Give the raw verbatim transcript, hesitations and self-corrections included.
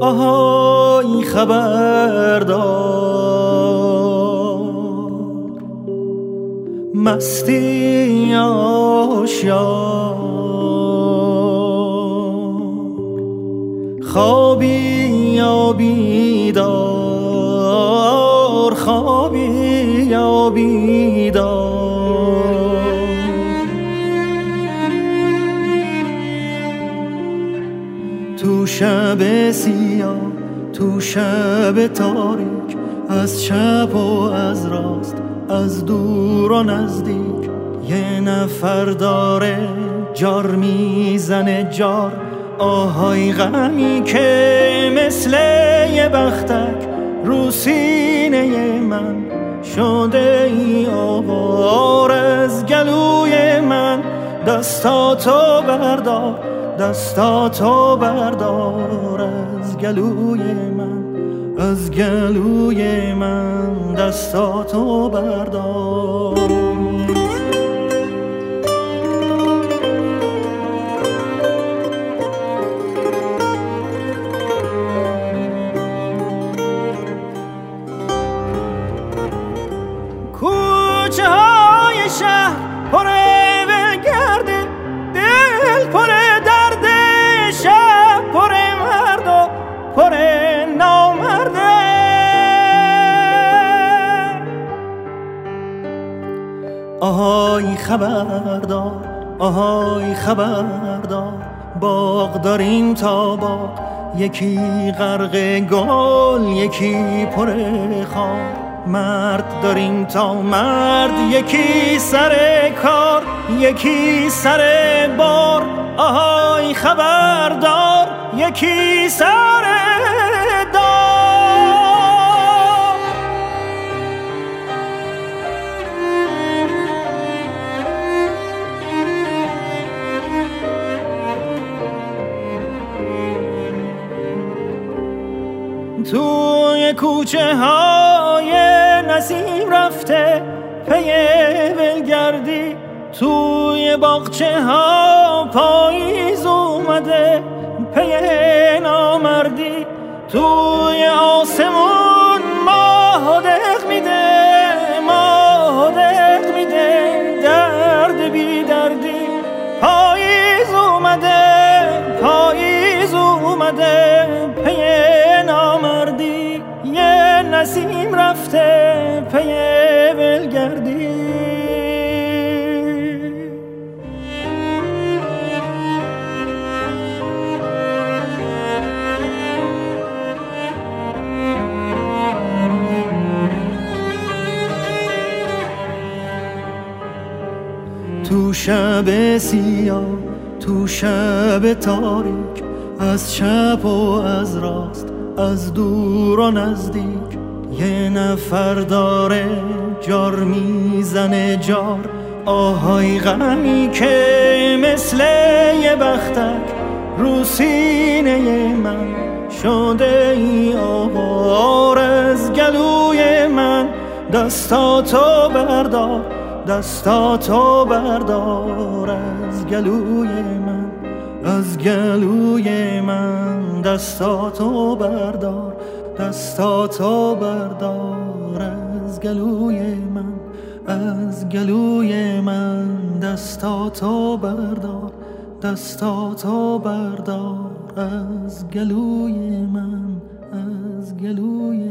آهای خبردار مستی آشیار خوابی یا بیدار خوابی یا بیدار تو شب سیاه تو شب تاریک از چپ و از راست از دور و نزدیک یه نفر داره جار میزنه جار آهای غمی که مثل یه بختک رو سینه من شده ای آوار از گلوی من دستاتو بردار دستاتو بردار از گلوی من از گلوی من دستاتو بردار کوچه های شهر پر ولگرده دل پر درد شب پر مرد و پر نامرده آهای خبردار آهای خبردار باغ داریم تا باغ یکی غرق گل یکی پر خار مرد داریم تا مرد یکی سر کار یکی سر بار آهای خبردار یکی سر دار توی کوچه های نسیم رفته پی ولگردی توی باغچه ها پاییز اومده پی نامردی توی آسمون ماه دق میده ماه دق میده درد بی دردی پاییز اومده پاییز اومده پی نامردی یه نسیم رفته پی ولگردی تو شب سیاه تو شب تاریک از چپ و از راست از دور و نزدیک یه نفر داره جار میزنه جار آهای غمی که مثل یه بختک رو سینه من شده ای آوار از گلوی من دستاتو بردار دستاتو بردار از گلوی من از گلوی من دستاتو بردار دستاتو بردار از گلوی من از گلوی من دستاتو بردار دستاتو بردار از گلوی من از گلوی